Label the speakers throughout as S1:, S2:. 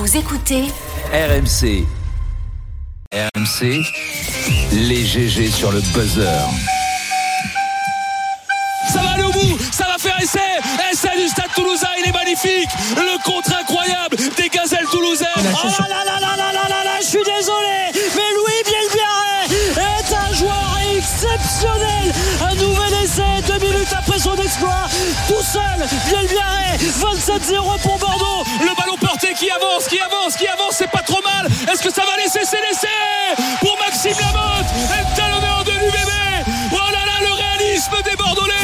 S1: Vous écoutez
S2: RMC. RMC, les GG sur le buzzer.
S3: Ça va aller au bout, ça va faire essai du Stade Toulousain, il est magnifique. Le contre incroyable des Gazelles toulousaines.
S4: Oh là, je suis désolé, mais Louis Bielbiarré est un joueur exceptionnel. Un nouvel essai, 2 minutes après son exploit, tout seul, Bielbiarré, 27-0 pour Bordeaux.
S3: Le ballon porté qui avance, c'est pas trop mal. Est-ce que ça va laisser? C'est l'essai pour Maxime Lamotte, le talonneur de l'UBB. Oh là là, le réalisme des Bordelais.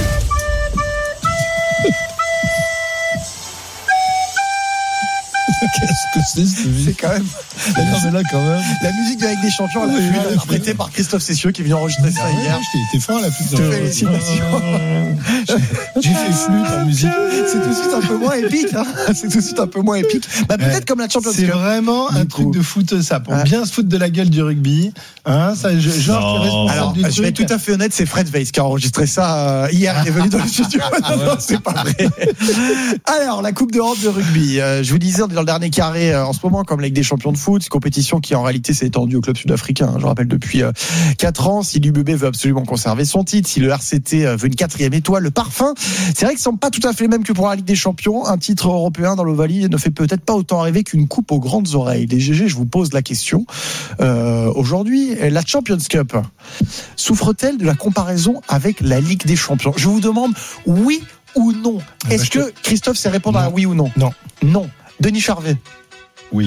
S5: Qu'est-ce que c'est cette musique?
S6: C'est quand même.
S5: Non, mais là, quand même.
S6: La musique de Avec des Champions, elle a été interprétée par Christophe Cessieux qui est venu enregistrer ça hier.
S5: T'es fort là, putain.
S6: Félicitations.
S5: J'ai fait flûte en musique.
S6: C'est tout de suite un peu moins épique. Hein. C'est tout de suite un peu moins épique. Bah, peut-être comme la Champions Cup.
S5: C'est vraiment un truc de foot, ça. Pour bien se foutre de la gueule du rugby. Hein, ça, genre,
S6: alors, je vais être tout à fait honnête, c'est Fred Weiss qui a enregistré ça hier. Il est venu dans le studio. Non, c'est pas vrai. Alors, la Coupe d'Europe de rugby. Je vous disais, on est dans le dernier carré en ce moment, comme la Ligue des Champions de foot. C'est une compétition qui, en réalité, s'est étendue au club sud-africain. Je rappelle, depuis 4 ans. Si l'UBB veut absolument conserver son titre, si le RCT veut une 4e étoile, le parfum, c'est vrai que ce ne sont pas tout à fait les mêmes que pour la Ligue des Champions. Un titre européen dans l'Ovalie ne fait peut-être pas autant rêver qu'une coupe aux grandes oreilles. Les GG, je vous pose la question. Aujourd'hui, la Champions Cup souffre-t-elle de la comparaison avec la Ligue des Champions? Je vous demande oui ou non. Est-ce que Christophe sait répondre à oui ou non? Non. Denis Charvet?
S5: Oui.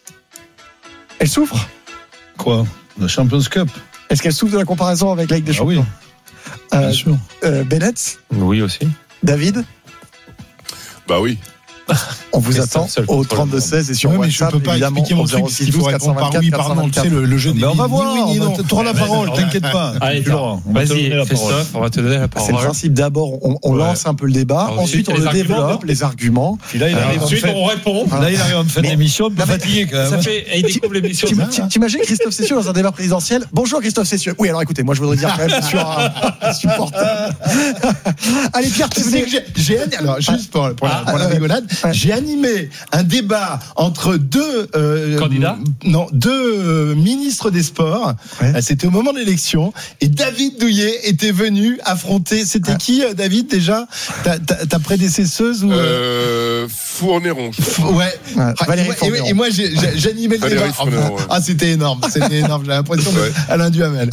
S6: Elle souffre?
S5: Quoi? La Champions Cup?
S6: Est-ce qu'elle souffre de la comparaison avec la Ligue des Champions?
S5: Oui. Bien sûr.
S6: Bennett?
S7: Oui aussi.
S6: David?
S8: Bah oui.
S6: On vous attend au 32-16 et sur WhatsApp.
S5: Mais je peux pas
S6: évidemment,
S5: expliquer mon truc parce qu'il faut répondre par oui, par non. Tu sais, le jeu des
S6: on va voir.
S5: Oui, non. Tu auras la parole, t'inquiète pas.
S7: Allez, vas-y, Christophe, on va te donner la parole.
S6: C'est le principe. D'abord, on lance un peu le débat. Ensuite, on le développe, les arguments.
S5: Puis là,
S7: ensuite, on répond.
S5: Là, il arrive en fin d'émission, pas fatigué quand même.
S7: Ça fait, il découvre l'émission.
S6: T'imagines Christophe Cessieux dans un débat présidentiel? Bonjour Christophe Cessieux. Oui, alors écoutez, moi je voudrais dire quand même sur un supporter. Allez, Pierre, tu sais
S5: que alors juste pour la rigolade, j'ai animé un débat entre deux
S7: candidats,
S5: deux ministres des Sports. Ouais. C'était au moment de l'élection et David Douillet était venu affronter. C'était qui, David, déjà ta prédécesseuse ou
S8: Fourneron.
S5: Ouais. Et moi j'animais le débat. C'était énorme. J'ai l'impression d'Alain Duhamel.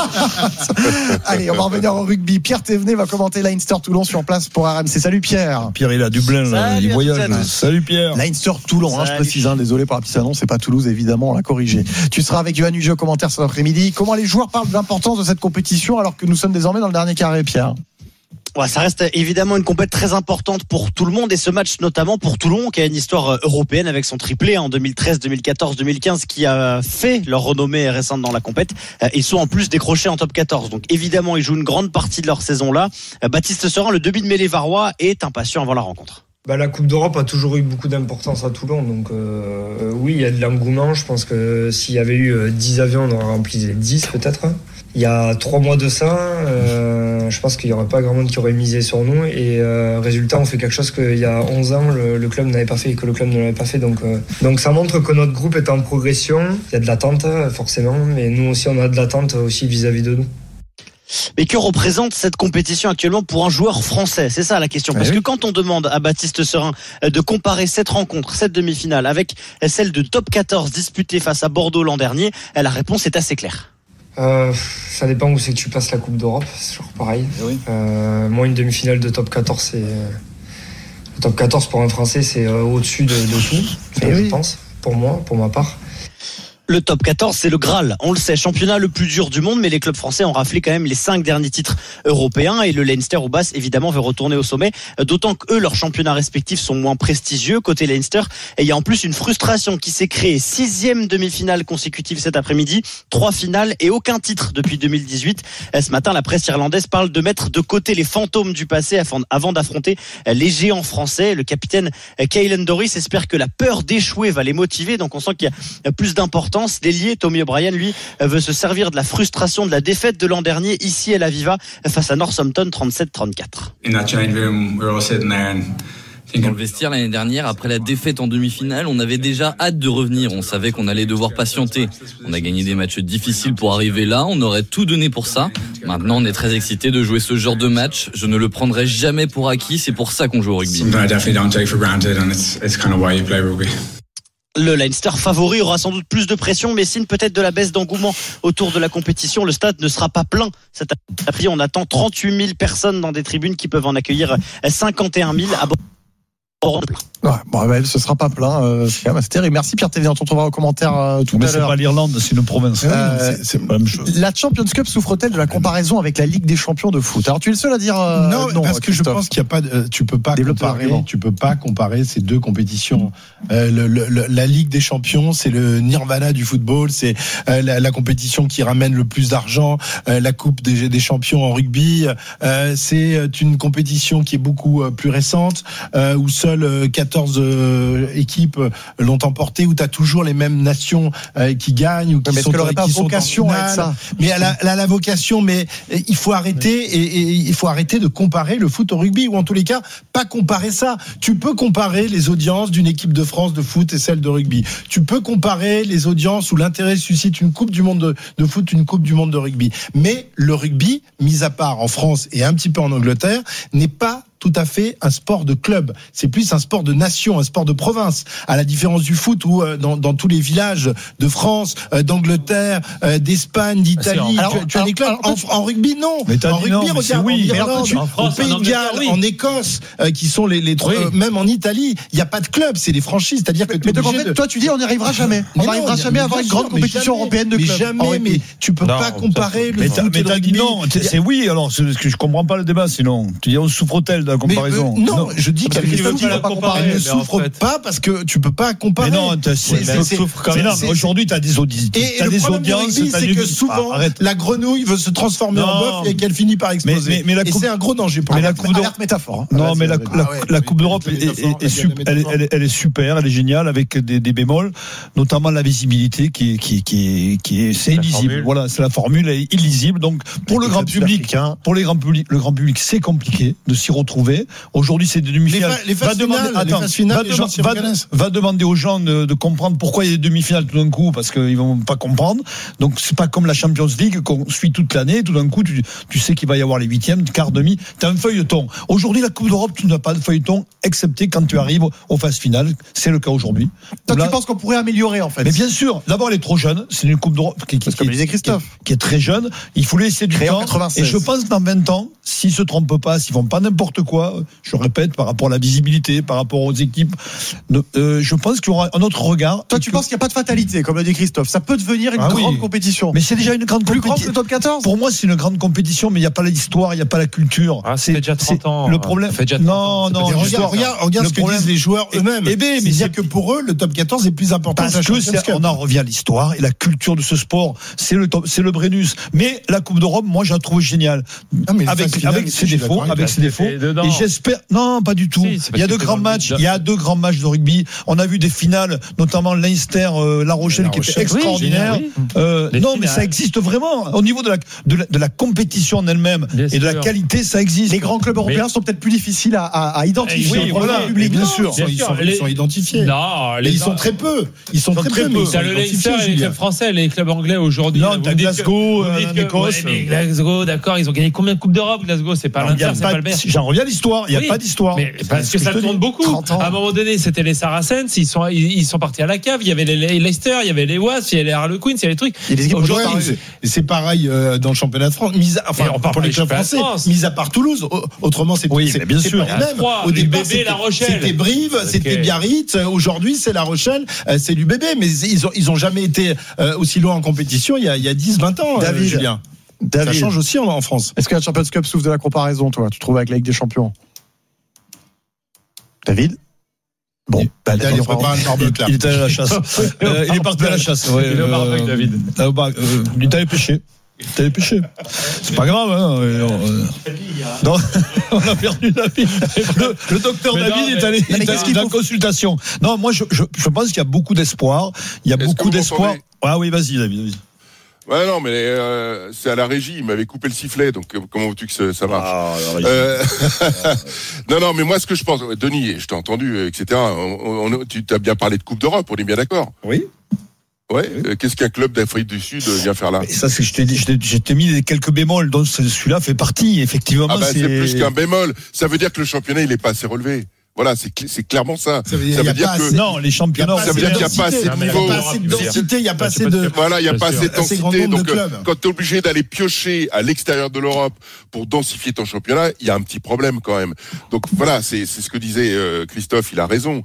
S6: Allez, on va revenir au rugby. Pierre Thévenet va commenter Leinster Toulon sur place pour RMC. Salut Pierre.
S5: Pierre, il a Dublin, là, il voyage. Salut Pierre.
S6: Leinster Toulon, je précise, désolé pour la petite annonce, c'est pas Toulouse évidemment, on l'a corrigé. Tu seras avec Yoann Huget au commentaire cet après-midi. Comment les joueurs parlent de l'importance de cette compétition alors que nous sommes désormais dans le dernier carré, Pierre?
S9: Ouais, ça reste évidemment une compète très importante pour tout le monde et ce match notamment pour Toulon qui a une histoire européenne avec son triplé en 2013, 2014, 2015 qui a fait leur renommée récente dans la compète. Ils sont en plus décrochés en top 14. Donc évidemment, ils jouent une grande partie de leur saison là. Baptiste Serin, le demi de mêlée varois, est impatient avant la rencontre.
S10: La Coupe d'Europe a toujours eu beaucoup d'importance à Toulon, donc oui, il y a de l'engouement. Je pense que s'il y avait eu 10 avions, on aurait rempli les 10 peut-être. Il y a 3 mois de ça, je pense qu'il n'y aurait pas grand monde qui aurait misé sur nous et résultat, on fait quelque chose qu'il y a 11 ans, le club n'avait pas fait et que le club ne l'avait pas fait. Donc ça montre que notre groupe est en progression. Il y a de l'attente forcément, mais nous aussi on a de l'attente aussi vis-à-vis de nous.
S9: Mais que représente cette compétition actuellement pour un joueur français? C'est ça la question. Parce que quand on demande à Baptiste Serin de comparer cette rencontre, cette demi-finale, avec celle de top 14 disputée face à Bordeaux l'an dernier, la réponse est assez claire.
S10: Ça dépend où c'est que tu passes la Coupe d'Europe, c'est toujours pareil. Oui. Moi, une demi-finale de top 14, c'est... Le top 14 pour un Français, c'est au-dessus de tout, je pense, pour moi, pour ma part.
S9: Le top 14, c'est le Graal. On le sait, championnat le plus dur du monde, mais les clubs français ont raflé quand même les 5 derniers titres européens et le Leinster au Basse, évidemment, veut retourner au sommet, d'autant que eux, leurs championnats respectifs sont moins prestigieux côté Leinster. Et il y a en plus une frustration qui s'est créée. 6e demi-finale consécutive cet après-midi, 3 finales et aucun titre depuis 2018. Ce matin, la presse irlandaise parle de mettre de côté les fantômes du passé avant d'affronter les géants français. Le capitaine Caelan Doris espère que la peur d'échouer va les motiver, donc on sent qu'il y a plus d'importance. L'ailier Tommy O'Brien, lui, veut se servir de la frustration de la défaite de l'an dernier ici à l'Aviva face à Northampton 37-34.
S1: Dans le vestiaire l'année dernière, après la défaite en demi-finale, on avait déjà hâte de revenir. On savait qu'on allait devoir patienter. On a gagné des matchs difficiles pour arriver là. On aurait tout donné pour ça. Maintenant, on est très excités de jouer ce genre de match. Je ne le prendrai jamais pour acquis. C'est pour ça qu'on joue au rugby.
S9: Le Leinster favori aura sans doute plus de pression, mais signe peut-être de la baisse d'engouement autour de la compétition. Le stade ne sera pas plein. Cet après-midi, on attend 38 000 personnes dans des tribunes qui peuvent en accueillir 51 000 à bord.
S6: Ouais, bon, ce sera pas plein. C'est terrible. Merci Pierre Thévenin. On te retrouvera aux commentaires tout à l'heure.
S11: C'est pas l'Irlande, c'est une province.
S6: C'est la même chose. La Champions Cup souffre-t-elle de la comparaison avec la Ligue des Champions de foot? Alors tu es le seul à dire
S5: non, parce que je pense qu'il y a pas. Tu peux pas comparer ces deux compétitions. La Ligue des Champions, c'est le nirvana du football. C'est la compétition qui ramène le plus d'argent. La Coupe des Champions en rugby, c'est une compétition qui est beaucoup plus récente, où seules 14 équipes l'ont emporté, où tu as toujours les mêmes nations qui gagnent ou qui sont
S6: pas vocation à être ça.
S5: Mais elle a la vocation, mais il faut arrêter et il faut arrêter de comparer le foot au rugby, ou en tous les cas pas comparer ça. Tu peux comparer les audiences d'une équipe de France de foot et celle de rugby. Tu peux comparer les audiences où l'intérêt suscite une Coupe du Monde de foot, une Coupe du Monde de rugby. Mais le rugby, mis à part en France et un petit peu en Angleterre, n'est pas tout à fait un sport de club. C'est plus un sport de nation, un sport de province. À la différence du foot où dans tous les villages de France, d'Angleterre, d'Espagne, d'Italie, tu as des clubs. En rugby, non.
S11: Mais
S5: en rugby, regarde,
S11: oui.
S5: en Irlande, au Pays de Galles, en Écosse, qui sont les même en Italie, il n'y a pas de club, c'est des franchises. C'est-à-dire que
S6: mais donc en fait, toi tu dis on n'y arrivera jamais. On n'arrivera jamais à avoir une grande compétition européenne de clubs.
S5: Jamais, mais tu peux pas comparer le foot et le rugby.
S11: Non, c'est oui. Alors, je comprends pas le débat. Sinon, tu dis on souffre-t-elle de la comparaison?
S5: Non, je dis qu'elle ne souffre pas parce que tu peux pas comparer.
S11: Mais non, aujourd'hui, tu as des audiences.
S5: Et le problème du rugby, c'est que souvent, la grenouille veut se transformer en bœuf et qu'elle finit par exploser. Et c'est un gros danger pour
S6: la Coupe d'Europe. Métaphore.
S11: Non, mais la Coupe d'Europe elle est super, elle est géniale avec des bémols, notamment la visibilité qui est c'est illisible. Voilà, c'est la formule est illisible. Donc pour le grand public, le grand public, c'est compliqué de s'y retrouver. Aujourd'hui, c'est des demi-finales.
S5: Les phases finales,
S11: va demander aux gens de comprendre pourquoi il y a des demi-finales tout d'un coup, parce qu'ils vont pas comprendre. Donc c'est pas comme la Champions League qu'on suit toute l'année. Tout d'un coup, tu sais qu'il va y avoir les huitièmes, quart, demi. T'as un feuilleton. Aujourd'hui, la Coupe d'Europe, tu n'as pas de feuilleton, excepté quand tu arrives aux phases finales. C'est le cas aujourd'hui.
S6: Toi, tu penses qu'on pourrait améliorer en fait?
S11: Mais bien sûr. D'abord, elle est trop jeune. C'est une Coupe d'Europe qui est très jeune. Il faut laisser du temps. Et je pense que dans 20 ans, s'ils se trompent pas, s'ils font pas n'importe quoi, je répète, par rapport à la visibilité, par rapport aux équipes, je pense qu'il y aura un autre regard.
S6: Toi, tu penses qu'il n'y a pas de fatalité, comme le dit Christophe? Ça peut devenir une grande compétition.
S11: Mais c'est déjà une grande compétition.
S6: Plus grande que le top 14?
S11: Pour moi, c'est une grande compétition, mais il n'y a pas l'histoire, il n'y a pas la culture.
S7: C'est déjà 30 ans.
S11: Le problème.
S5: Non. Regarde ce que disent les joueurs eux-mêmes. C'est-à-dire que pour eux, le top 14 est plus important
S11: parce que on en revient à l'histoire et la culture de ce sport. C'est le Brennus. Mais la Coupe d'Europe, moi, je la trouve géniale. Avec ses défauts, et j'espère. Non, pas du tout. Il y a deux grands matchs. Il y a deux grands matchs de rugby. On a vu des finales, notamment Leinster, La Rochelle, qui était extraordinaire. Non, mais ça existe vraiment. Au niveau de la compétition en elle-même et de la qualité, ça existe.
S6: Les grands clubs européens sont peut-être plus difficiles à identifier.
S11: Oui, voilà.
S5: Bien sûr. Ils sont identifiés.
S7: Non,
S5: ils sont très peu. Ils sont très peu.
S7: T'as le Leinster et les clubs français, les clubs anglais aujourd'hui.
S11: Non, t'as Glasgow, Écosse.
S7: Mais Glasgow, d'accord, ils ont gagné combien de Coupes d'Europe? Glasgow, c'est pas l'Inter, c'est pas le Bears.
S11: J'en reviens à l'histoire. Il n'y a pas d'histoire.
S7: Mais parce que ça tourne beaucoup. À un moment donné, c'était les Saracens, ils sont partis à la cave. Il y avait les Leicester, il y avait les Wasps, il y avait les Harlequins, il y avait des trucs.
S5: C'est pareil dans le championnat de France. Pour les clubs français, mis à part Toulouse. Autrement, c'est
S11: bien sûr.
S5: Au début, c'était Brive, c'était Biarritz. Aujourd'hui, c'est La Rochelle, c'est l'UBB. Mais ils ont jamais été aussi loin en compétition il y a 10-20 ans, Julien. Ça change aussi en France.
S6: Est-ce que la Champions Cup souffre de la comparaison, toi, tu trouves, avec la Ligue des Champions? David? Bon,
S5: il est allé à la chasse.
S11: Il est parti à la chasse.
S7: Il est au barbecue, David.
S11: Il est allé pêcher. C'est pas grave, hein. Non, on a perdu David. Le docteur David est allé en consultation. Non, moi, je pense qu'il y a beaucoup d'espoir. Ah oui, vas-y, David.
S8: Ouais, non, mais c'est à la régie. Il m'avait coupé le sifflet, donc comment veux-tu que ça marche? Non, mais moi, ce que je pense, Denis, je t'ai entendu, etc. Tu as bien parlé de Coupe d'Europe, on est bien d'accord?
S11: Oui.
S8: Ouais. Qu'est-ce qu'un club d'Afrique du Sud vient faire là?
S11: Et ça, c'est, je t'ai mis quelques bémols, dont celui-là fait partie, effectivement.
S8: C'est plus qu'un bémol. Ça veut dire que le championnat, il est pas assez relevé. Voilà, c'est clairement ça.
S11: Ça veut dire que non, les championnats,
S8: ça veut dire qu'il n'y a pas assez de niveau.
S5: Il n'y a pas assez de densité, il n'y a pas assez de.
S8: Voilà, il n'y a pas assez de densité. Donc, quand tu es obligé d'aller piocher à l'extérieur de l'Europe pour densifier ton championnat, il y a un petit problème quand même. Donc voilà, c'est ce que disait Christophe, il a raison.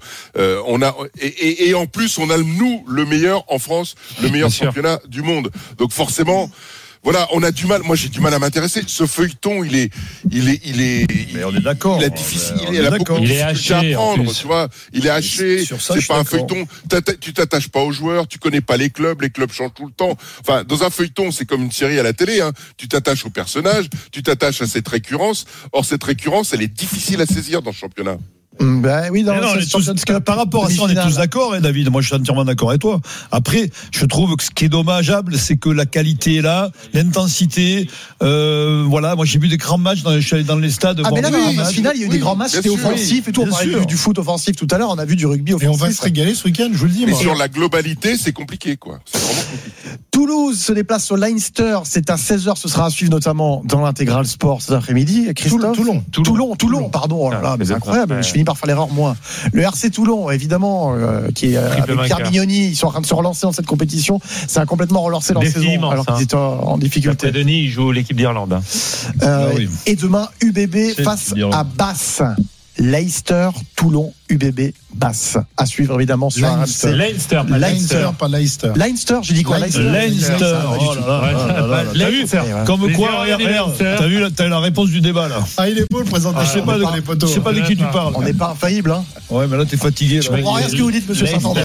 S8: Et en plus, on a nous le meilleur en France, le meilleur championnat du monde. Donc forcément. Voilà, on a du mal. Moi, j'ai du mal à m'intéresser. Ce feuilleton, il est.
S11: Mais on est d'accord.
S8: Il est difficile. Il a beaucoup de difficultés à apprendre, tu vois. Il est haché. C'est pas un feuilleton. Tu t'attaches pas aux joueurs. Tu connais pas les clubs. Les clubs changent tout le temps. Enfin, dans un feuilleton, c'est comme une série à la télé. Hein. Tu t'attaches aux personnages. Tu t'attaches à cette récurrence. Or, cette récurrence, elle est difficile à saisir dans le championnat.
S6: Ben oui,
S11: par rapport à ça, on est tous d'accord, hein, David. Moi, je suis entièrement d'accord avec toi. Après, je trouve que ce qui est dommageable, c'est que la qualité est là, l'intensité. Voilà, moi, j'ai vu des grands matchs. Je suis allé dans les stades.
S6: Mais là, en phase finale, il y a eu des grands matchs, c'était offensif et tout. On parlait du foot offensif tout à l'heure. On a vu du rugby offensif.
S5: Et on va se régaler ce week-end, je vous le dis.
S8: Mais sur la globalité, c'est compliqué, quoi. C'est vraiment compliqué.
S6: Toulouse se déplace au Leinster. C'est à 16h. Ce sera à suivre notamment dans l'intégral sport cet après-midi. Christophe. Toulon, pardon. Oh là là, mais c'est incroyable. Je finis par faire l'erreur, moi. Le RC Toulon, évidemment, qui est avec Pierre Mignoni, ils sont en train de se relancer dans cette compétition. Ça a complètement relancé leur saison, alors qu'ils étaient en difficulté.
S7: Après Denis, il joue l'équipe d'Irlande.
S6: Et demain, UBB face à Basse. Leicester, Toulon, UBB, Basse. À suivre évidemment sur RMC.
S7: Leinster,
S5: pas Leicester.
S6: Leinster, j'ai dit quoi?
S11: Leinster. Oh là là. T'as vu, comme quoi, regarde, t'as vu, t'as la réponse du débat, là.
S5: Ah, il est beau le présentateur.
S11: Je sais pas de qui tu parles.
S6: On n'est pas infaillible, hein.
S11: Ouais, mais là, t'es fatigué.
S6: Je comprends rien ce que vous dites, monsieur Santander.